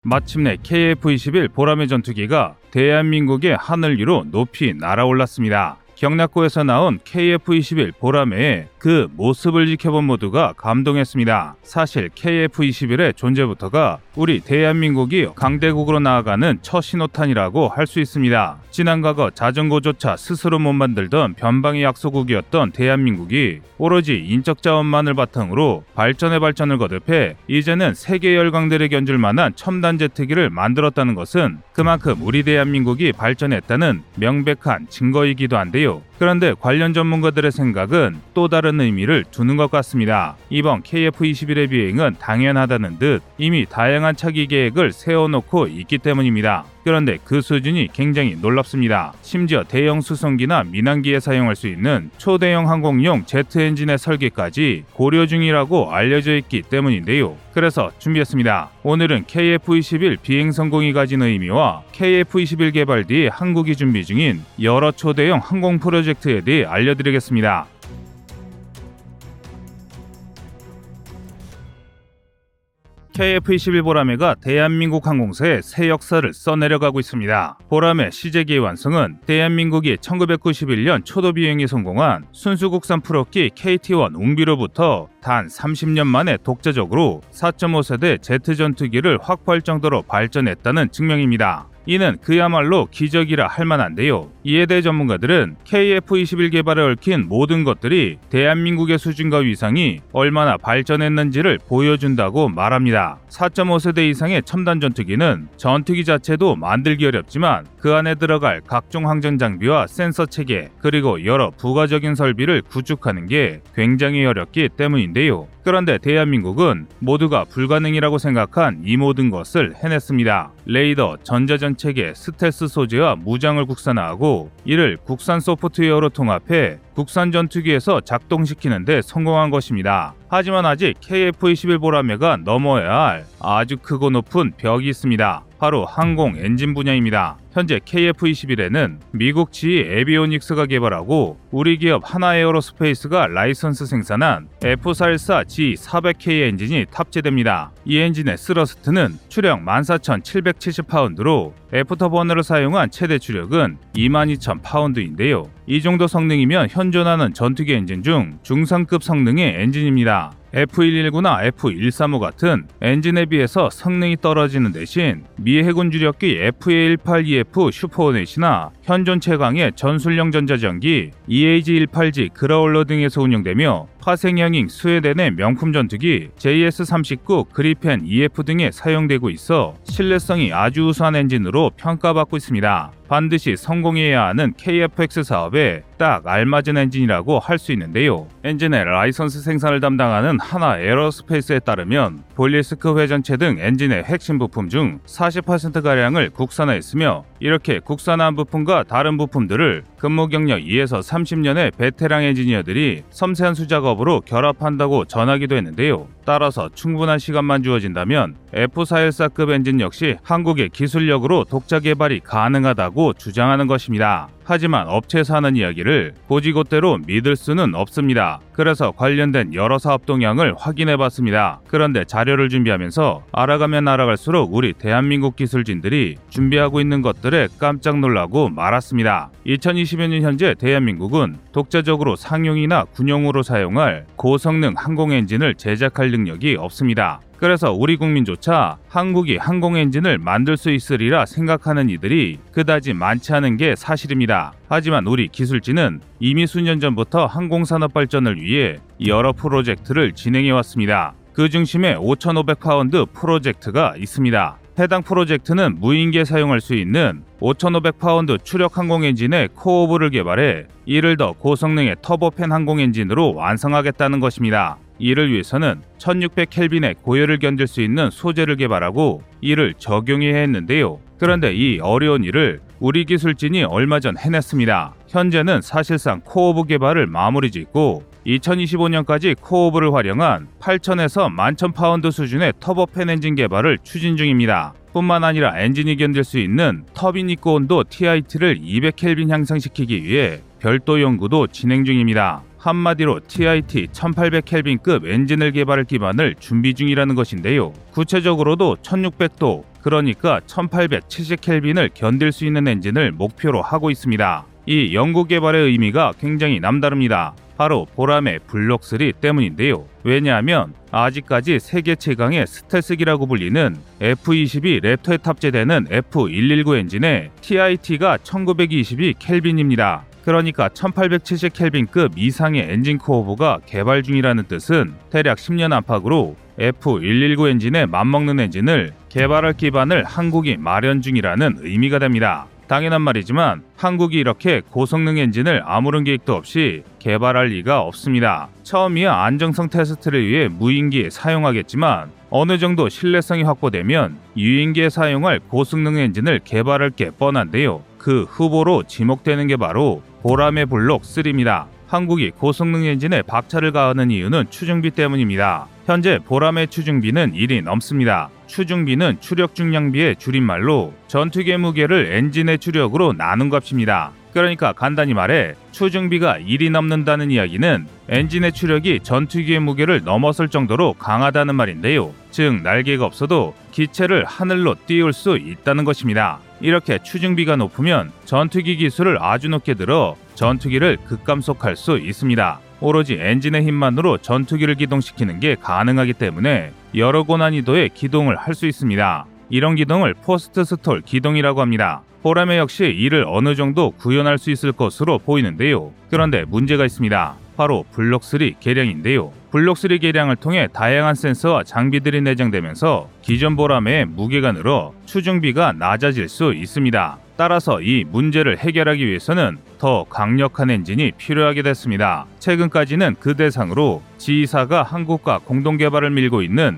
마침내 KF-21 보라매 전투기가 대한민국의 하늘 위로 높이 날아올랐습니다. 경락고에서 나온 KF-21 보라매의 그 모습을 지켜본 모두가 감동했습니다. 사실 KF-21의 존재부터가 우리 대한민국이 강대국으로 나아가는 첫 신호탄이라고 할 수 있습니다. 지난 과거 자전거조차 스스로 못 만들던 변방의 약소국이었던 대한민국이 오로지 인적 자원만을 바탕으로 발전을 거듭해 이제는 세계 열강들에 견줄 만한 첨단 제트기를 만들었다는 것은 그만큼 우리 대한민국이 발전했다는 명백한 증거이기도 한데요. 그런데 관련 전문가들의 생각은 또 다른 의미를 두는 것 같습니다. 이번 KF-21의 비행은 당연하다는 듯 이미 다양한 차기 계획을 세워놓고 있기 때문입니다. 그런데 그 수준이 굉장히 놀랍습니다. 심지어 대형 수송기나 민항기에 사용할 수 있는 초대형 항공용 제트 엔진의 설계까지 고려 중이라고 알려져 있기 때문인데요. 그래서 준비했습니다. 오늘은 KF-21 비행 성공이 가진 의미와 KF-21 개발 뒤 한국이 준비 중인 여러 초대형 항공 프로젝트에 대해 알려드리겠습니다. KF-21 보라매가 대한민국 항공사의 새 역사를 써내려가고 있습니다. 보라매 시제기의 완성은 대한민국이 1991년 초도 비행에 성공한 순수국산 프로기 KT-1 웅비로부터 단 30년 만에 독자적으로 4.5세대 제트 전투기를 확보할 정도로 발전했다는 증명입니다. 이는 그야말로 기적이라 할 만한데요. 이에 대해 전문가들은 KF-21 개발에 얽힌 모든 것들이 대한민국의 수준과 위상이 얼마나 발전했는지를 보여준다고 말합니다. 4.5세대 이상의 첨단 전투기는 전투기 자체도 만들기 어렵지만 그 안에 들어갈 각종 항전 장비와 센서 체계 그리고 여러 부가적인 설비를 구축하는 게 굉장히 어렵기 때문인데요. 그런데 대한민국은 모두가 불가능이라고 생각한 이 모든 것을 해냈습니다. 레이더, 전자전체계, 스텔스 소재와 무장을 국산화하고 이를 국산 소프트웨어로 통합해 국산 전투기에서 작동시키는 데 성공한 것입니다. 하지만 아직 KF-21 보라매가 넘어야 할 아주 크고 높은 벽이 있습니다. 바로 항공 엔진 분야입니다. 현재 KF-21에는 미국 GE 에비오닉스가 개발하고 우리 기업 하나에어로스페이스가 라이선스 생산한 F414G400K 엔진이 탑재됩니다. 이 엔진의 스러스트는 추력 14,770파운드로 애프터버너를 사용한 최대 추력은 22,000파운드인데요. 이 정도 성능이면 현존하는 전투기 엔진 중 중상급 성능의 엔진입니다. F119나 F135 같은 엔진에 비해서 성능이 떨어지는 대신 미 해군 주력기 FA-182F 슈퍼호넷이나 현존 최강의 전술형 전자전기 EAG-180 그라울러 등에서 운영되며 화생형인 스웨덴의 명품 전투기 JS-39 그리펜 EF 등에 사용되고 있어 신뢰성이 아주 우수한 엔진으로 평가받고 있습니다. 반드시 성공해야 하는 KF-X 사업에 딱 알맞은 엔진이라고 할 수 있는데요. 엔진의 라이선스 생산을 담당하는 하나 에어로스페이스에 따르면 볼리스크 회전체 등 엔진의 핵심 부품 중 40%가량을 국산화했으며 이렇게 국산화한 부품과 다른 부품들을 근무 경력 2에서 30년의 베테랑 엔지니어들이 섬세한 수작업으로 결합한다고 전하기도 했는데요. 따라서 충분한 시간만 주어진다면 F414급 엔진 역시 한국의 기술력으로 독자 개발이 가능하다고 주장하는 것입니다. 하지만 업체에서 하는 이야기를 고지곳대로 믿을 수는 없습니다. 그래서 관련된 여러 사업 동향을 확인해봤습니다. 그런데 자료를 준비하면서 알아가면 알아갈수록 우리 대한민국 기술진들이 준비하고 있는 것들에 깜짝 놀라고 말았습니다. 2020년 현재 대한민국은 독자적으로 상용이나 군용으로 사용할 고성능 항공 엔진을 제작할 능력이 없습니다. 그래서 우리 국민조차 한국이 항공 엔진을 만들 수 있으리라 생각하는 이들이 그다지 많지 않은 게 사실입니다. 하지만 우리 기술진은 이미 수년 전부터 항공산업 발전을 위해 여러 프로젝트를 진행해왔습니다. 그 중심에 5,500파운드 프로젝트가 있습니다. 해당 프로젝트는 무인기에 사용할 수 있는 5,500파운드 추력 항공 엔진의 코어브를 개발해 이를 더 고성능의 터보팬 항공 엔진으로 완성하겠다는 것입니다. 이를 위해서는 1600켈빈의 고열을 견딜 수 있는 소재를 개발하고 이를 적용해야 했는데요. 그런데 이 어려운 일을 우리 기술진이 얼마 전 해냈습니다. 현재는 사실상 코어브 개발을 마무리 짓고 2025년까지 코어브를 활용한 8,000에서 11,000파운드 수준의 터보팬 엔진 개발을 추진 중입니다. 뿐만 아니라 엔진이 견딜 수 있는 터빈 입고 온도 TIT를 200켈빈 향상시키기 위해 별도 연구도 진행 중입니다. 한마디로 TIT 1800켈빈급 엔진을 개발할 기반을 준비 중이라는 것인데요. 구체적으로도 1600도, 그러니까 1870켈빈을 견딜 수 있는 엔진을 목표로 하고 있습니다. 이 연구 개발의 의미가 굉장히 남다릅니다. 바로 보람의 블록3 때문인데요. 왜냐하면 아직까지 세계 최강의 스텔스기라고 불리는 F-22 랩터에 탑재되는 F-119 엔진의 TIT가 1922 켈빈입니다. 그러니까 1870켈빈급 이상의 엔진 코어부가 개발 중이라는 뜻은 대략 10년 안팎으로 F-119 엔진에 맞먹는 엔진을 개발할 기반을 한국이 마련 중이라는 의미가 됩니다. 당연한 말이지만 한국이 이렇게 고성능 엔진을 아무런 계획도 없이 개발할 리가 없습니다. 처음이야 안정성 테스트를 위해 무인기에 사용하겠지만 어느 정도 신뢰성이 확보되면 유인기에 사용할 고성능 엔진을 개발할 게 뻔한데요. 그 후보로 지목되는 게 바로 보람의 블록 3입니다. 한국이 고성능 엔진에 박차를 가하는 이유는 추중비 때문입니다. 현재 보람의 추중비는 1이 넘습니다. 추중비는 추력 중량비의 줄임말로 전투기의 무게를 엔진의 추력으로 나눈 값입니다. 그러니까 간단히 말해 추중비가 1이 넘는다는 이야기는 엔진의 추력이 전투기의 무게를 넘어설 정도로 강하다는 말인데요. 즉 날개가 없어도 기체를 하늘로 띄울 수 있다는 것입니다. 이렇게 추중비가 높으면 전투기 기술을 아주 높게 들어 전투기를 급감속할 수 있습니다. 오로지 엔진의 힘만으로 전투기를 기동시키는 게 가능하기 때문에 여러 고난이도의 기동을 할 수 있습니다. 이런 기동을 포스트 스톨 기동이라고 합니다. 보람에 역시 이를 어느 정도 구현할 수 있을 것으로 보이는데요. 그런데 문제가 있습니다. 바로 블록3 개량인데요. 블록3 개량을 통해 다양한 센서와 장비들이 내장되면서 기존 보람의 무게가 늘어 추중비가 낮아질 수 있습니다. 따라서 이 문제를 해결하기 위해서는 더 강력한 엔진이 필요하게 됐습니다. 최근까지는 그 대상으로 지휘사가 한국과 공동 개발을 밀고 있는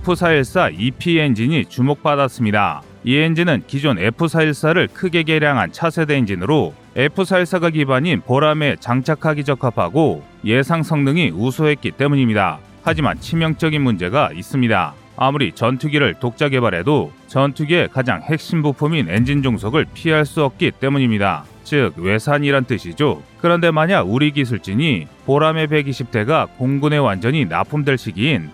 F414 EP 엔진이 주목받았습니다. 이 엔진은 기존 F414를 크게 개량한 차세대 엔진으로 F414가 기반인 보람에 장착하기 적합하고 예상 성능이 우수했기 때문입니다. 하지만 치명적인 문제가 있습니다. 아무리 전투기를 독자 개발해도 전투기의 가장 핵심 부품인 엔진 종속을 피할 수 없기 때문입니다. 즉 외산이란 뜻이죠. 그런데 만약 우리 기술진이 보람의 120대가 공군에 완전히 납품될 시기인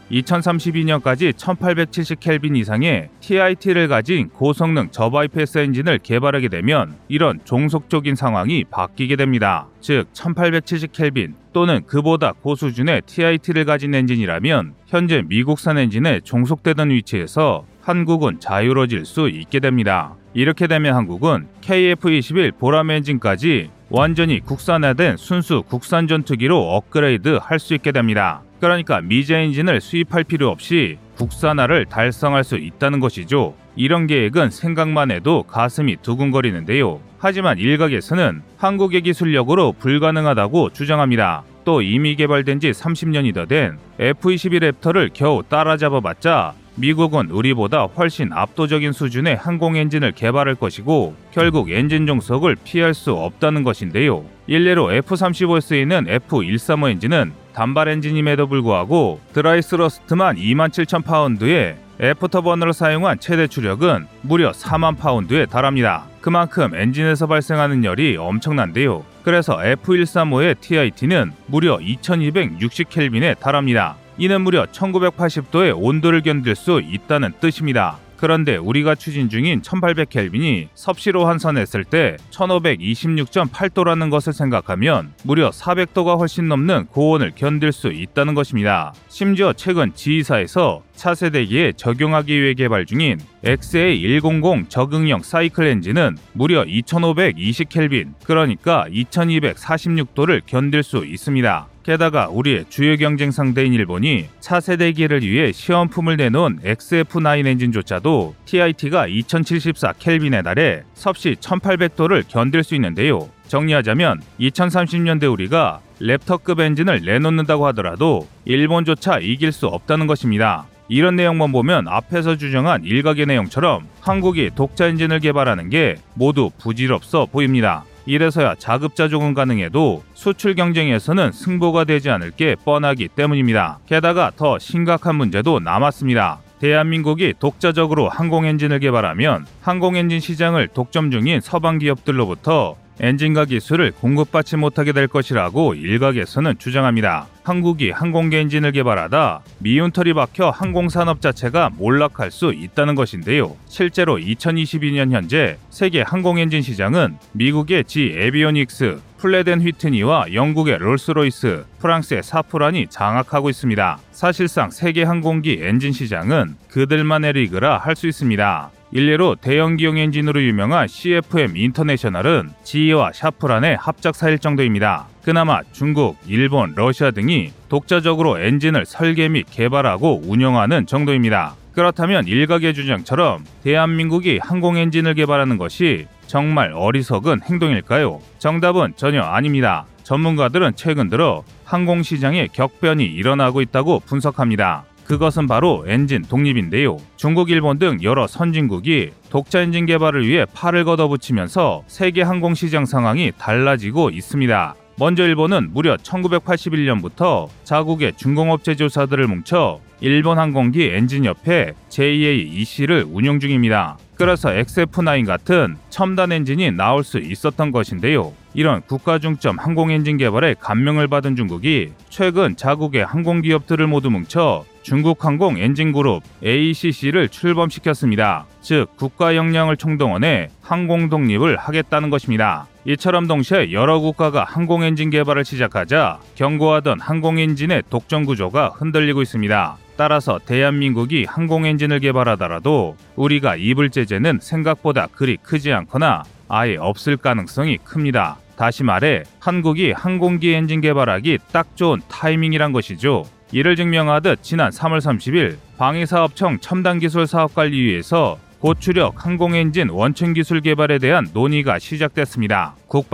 2032년까지 1870켈빈 이상의 TIT를 가진 고성능 저바이패스 엔진을 개발하게 되면 이런 종속적인 상황이 바뀌게 됩니다. 즉 1870켈빈 또는 그보다 고수준의 TIT를 가진 엔진이라면 현재 미국산 엔진에 종속되던 위치에서 한국은 자유로워질 수 있게 됩니다. 이렇게 되면 한국은 KF-21 보람 엔진까지 완전히 국산화된 순수 국산 전투기로 업그레이드 할 수 있게 됩니다. 그러니까 미제 엔진을 수입할 필요 없이 국산화를 달성할 수 있다는 것이죠. 이런 계획은 생각만 해도 가슴이 두근거리는데요. 하지만 일각에서는 한국의 기술력으로 불가능하다고 주장합니다. 또 이미 개발된 지 30년이 더 된 F-22 랩터를 겨우 따라잡아봤자 미국은 우리보다 훨씬 압도적인 수준의 항공 엔진을 개발할 것이고 결국 엔진 종속을 피할 수 없다는 것인데요. 일례로 F-35에 쓰이는 F-135 엔진은 단발 엔진임에도 불구하고 드라이 스러스트만 27,000파운드에 애프터버너를 사용한 최대 추력은 무려 4만 파운드에 달합니다. 그만큼 엔진에서 발생하는 열이 엄청난데요. 그래서 F-135의 TIT는 무려 2260켈빈에 달합니다. 이는 무려 1980도의 온도를 견딜 수 있다는 뜻입니다. 그런데 우리가 추진 중인 1800켈빈이 섭씨로 환산했을 때 1526.8도라는 것을 생각하면 무려 400도가 훨씬 넘는 고온을 견딜 수 있다는 것입니다. 심지어 최근 지휘사에서 차세대기에 적용하기 위해 개발 중인 XA100 적응형 사이클 엔진은 무려 2520켈빈, 그러니까 2246도를 견딜 수 있습니다. 게다가 우리의 주요 경쟁 상대인 일본이 차세대기를 위해 시험품을 내놓은 XF9 엔진조차도 TIT가 2074켈빈에 달해 섭씨 1800도를 견딜 수 있는데요. 정리하자면 2030년대 우리가 랩터급 엔진을 내놓는다고 하더라도 일본조차 이길 수 없다는 것입니다. 이런 내용만 보면 앞에서 주장한 일각의 내용처럼 한국이 독자 엔진을 개발하는 게 모두 부질없어 보입니다. 이래서야 자급자족은 가능해도 수출 경쟁에서는 승부가 되지 않을 게 뻔하기 때문입니다. 게다가 더 심각한 문제도 남았습니다. 대한민국이 독자적으로 항공엔진을 개발하면 항공엔진 시장을 독점 중인 서방 기업들로부터 엔진과 기술을 공급받지 못하게 될 것이라고 일각에서는 주장합니다. 한국이 항공기 엔진을 개발하다 미운 털이 박혀 항공산업 자체가 몰락할 수 있다는 것인데요. 실제로 2022년 현재 세계 항공엔진 시장은 미국의 지 에비오닉스, 플레덴 휘트니와 영국의 롤스로이스, 프랑스의 사프란이 장악하고 있습니다. 사실상 세계 항공기 엔진 시장은 그들만의 리그라 할 수 있습니다. 일례로 대형기용 엔진으로 유명한 CFM 인터내셔널은 GE와 샤프란의 합작사일 정도입니다. 그나마 중국, 일본, 러시아 등이 독자적으로 엔진을 설계 및 개발하고 운영하는 정도입니다. 그렇다면 일각의 주장처럼 대한민국이 항공 엔진을 개발하는 것이 정말 어리석은 행동일까요? 정답은 전혀 아닙니다. 전문가들은 최근 들어 항공시장에 격변이 일어나고 있다고 분석합니다. 그것은 바로 엔진 독립인데요. 중국, 일본 등 여러 선진국이 독자 엔진 개발을 위해 팔을 걷어붙이면서 세계 항공시장 상황이 달라지고 있습니다. 먼저 일본은 무려 1981년부터 자국의 중공업체 조사들을 뭉쳐 일본 항공기 엔진협회 JAEC를 운영 중입니다. 그래서 XF9 같은 첨단 엔진이 나올 수 있었던 것인데요. 이런 국가중점 항공엔진 개발에 감명을 받은 중국이 최근 자국의 항공기업들을 모두 뭉쳐 중국항공엔진그룹 ACC를 출범시켰습니다. 즉 국가 역량을 총동원해 항공 독립을 하겠다는 것입니다. 이처럼 동시에 여러 국가가 항공엔진 개발을 시작하자 견고하던 항공엔진의 독점 구조가 흔들리고 있습니다. 따라서 대한민국이 항공엔진을 개발하더라도 우리가 입을 제재는 생각보다 그리 크지 않거나 아예 없을 가능성이 큽니다. 다시 말해 한국이 항공기 엔진 개발하기 딱 좋은 타이밍이란 것이죠. 이를 증명하듯 지난 3월 30일 방위사업청 첨단기술사업관리위에서 고추력 항공엔진 원천기술 개발에 대한 논의가 시작됐습니다.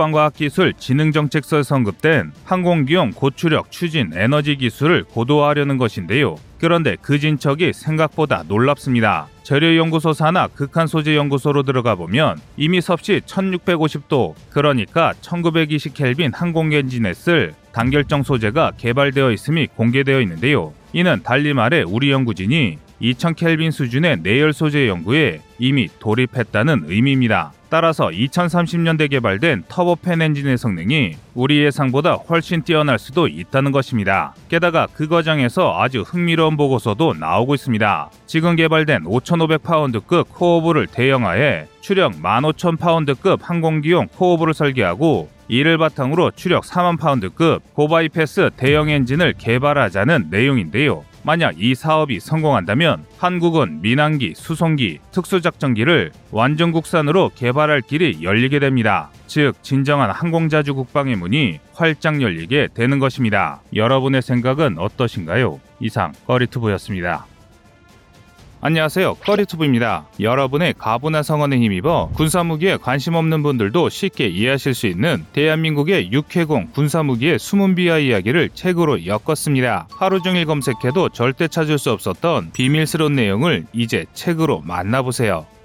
국방과학기술진흥정책서에 언급된 항공기용 고추력 추진 에너지 기술을 고도화하려는 것인데요. 그런데 그 진척이 생각보다 놀랍습니다. 재료연구소 산하 극한소재연구소로 들어가 보면 이미 섭씨 1650도, 그러니까 1920켈빈 항공엔진에 쓸 단결정 소재가 개발되어 있음이 공개되어 있는데요. 이는 달리 말해 우리 연구진이 2000켈빈 수준의 내열 소재 연구에 이미 돌입했다는 의미입니다. 따라서 2030년대 개발된 터보팬 엔진의 성능이 우리 예상보다 훨씬 뛰어날 수도 있다는 것입니다. 게다가 그 과정에서 아주 흥미로운 보고서도 나오고 있습니다. 지금 개발된 5500파운드급 코어부를 대형화해 추력 15000파운드급 항공기용 코어부를 설계하고 이를 바탕으로 추력 40,000파운드급 고바이패스 대형 엔진을 개발하자는 내용인데요. 만약 이 사업이 성공한다면 한국은 민항기, 수송기, 특수작전기를 완전 국산으로 개발할 길이 열리게 됩니다. 즉 진정한 항공자주 국방의 문이 활짝 열리게 되는 것입니다. 여러분의 생각은 어떠신가요? 이상 꺼리투브였습니다. 안녕하세요, 꺼리투브입니다. 여러분의 가부나 성원에 힘입어 군사무기에 관심 없는 분들도 쉽게 이해하실 수 있는 대한민국의 육해공 군사무기의 숨은 비하 이야기를 책으로 엮었습니다. 하루 종일 검색해도 절대 찾을 수 없었던 비밀스러운 내용을 이제 책으로 만나보세요.